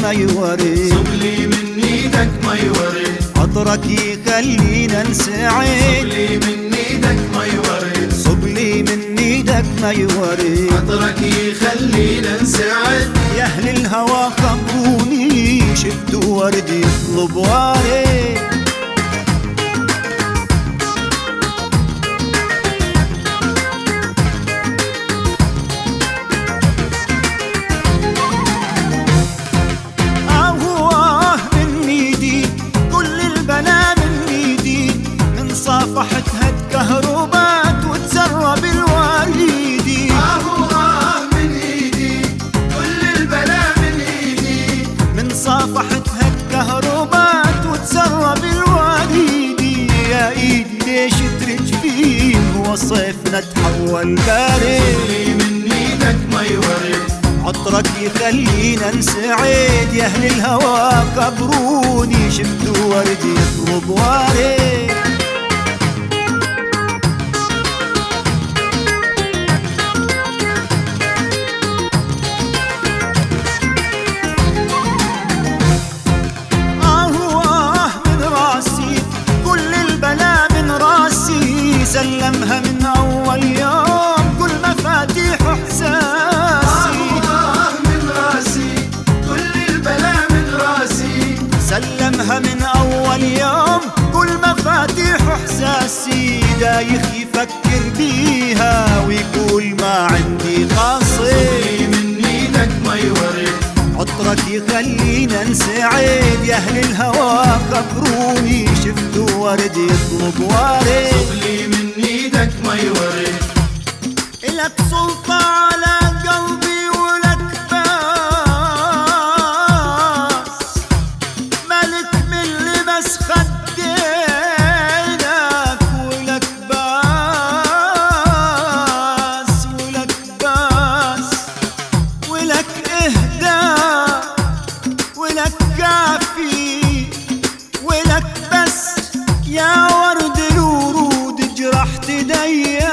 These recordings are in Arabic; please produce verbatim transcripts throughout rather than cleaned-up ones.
ما يورد، صب لي من ايدك ما يورد، عطرك يخلينا نسعد، صب لي من ايدك ما يورد، صب لي من ايدك ما يورد، عطرك يخلينا نسعد. يا اهل الهوى خبروني شفتوا ورد يطلب وارد. صافحتها الكهربات وتسرب الوريدي، آه آه من ايدي كل البلا من ايدي، من صافحتها الكهربات وتسرب الوريدي. يا ايدي ليش ترجفين وصيفنا تحول بارد، صب لي من ايدك ما يورد، عطرك يخلينا نسعد. يا اهل الهوى كبروني شفتوا ورد يطلب وارد. سلمها من أول يوم كل مفاتيح إحساسي، آه من راسي كل البلا من راسي، سلمها من أول يوم كل مفاتيح إحساسي. دايخ يفكر بيها ويقول ما عندي قصير، صب لي من إيدك ما يورد، عطرك يخلينا نسعد. يا أهل الهوى خبروني شفتوا ورد يطلب وارد، صب لي من ايدك ما يورد، إلك سلطة على قلبي ولك باس، ملك من لبس خدينك ولك باس، ولك باس ولك إهداء ولك كافي ولك بس. يا ورد الورود جرحت ايديا،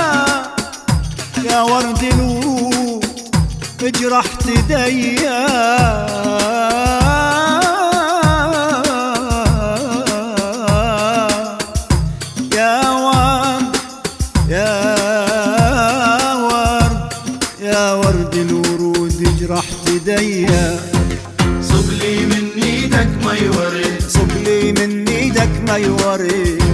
يا ورد الورود جرحت ايديا. يا ورد يا ورد يا ورد الورود جرحت ايديا. صب لي من ايدك ما يورد، صب لي من ايدك ما يورد،